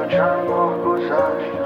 چند ماه گذشت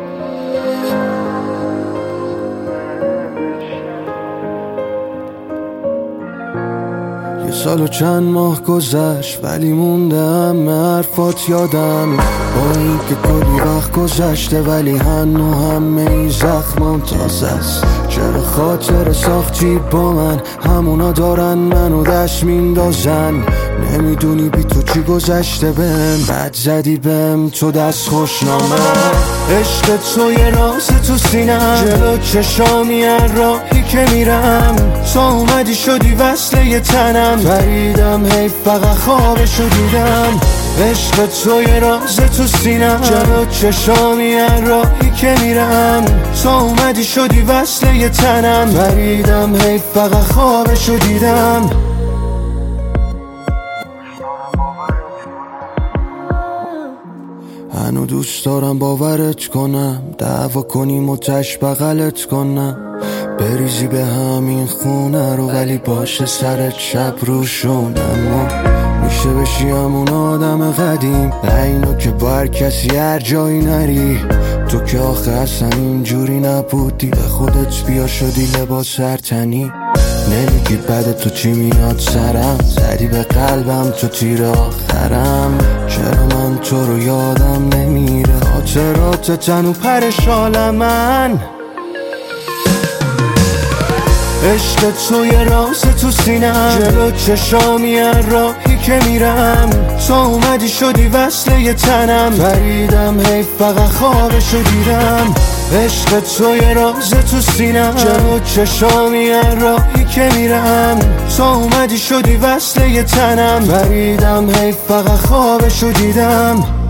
یه سال و چند ماه گذشت ولی موندم حرفات یادم با این که کلی وقت گذشته ولی هنو همه این زخمام تازه است. چرا خاطر ساختی با من همونا دارن منو دست میندازن نمیدونی بی تو چی گذشته بهم بد زدی بهم تو دست خوشنامه عشق تو یه راز تو سینم جلو چشامی هر راهی که میرم تو اومدی شدی وصله یه تنم فریدم حیف فقط خوابشو دیدم عشق تو یه راز تو سینم جلو چشامی هر راهی که میرم تو اومدی شدی وصله یه تنم فریدم حیف فقط خوابشو دیدم هنو دوست دارم باورت کنم دعوا کنیم و تش بغلت کنم بریزی به همین خونه رو ولی باشه سرت شب روشونم میشه بشی همون آدم قدیم اینو که با هر کسی هر جایی نری تو که آخه اصلا اینجوری نبودی به خودت بیا شدی لباس هر تنی نمیگی بعد تو چی میاد سرم زدی به قلبم تو تیر آخرم چرا من تو رو یادم نمیره خاطرات تنو پرشال من عشق تو یه راز تو سینم جلو چشامی هر راهی که میرم تو اومدی شدی وصله یه تنم فریدم حیف فقط خوابشو دیدم عشق تو یه راز تو سینم جلو چشامی هر راهی که میرم تو اومدی شدی وصله یه تنم فریدم حیف فقط خوابشو دیدم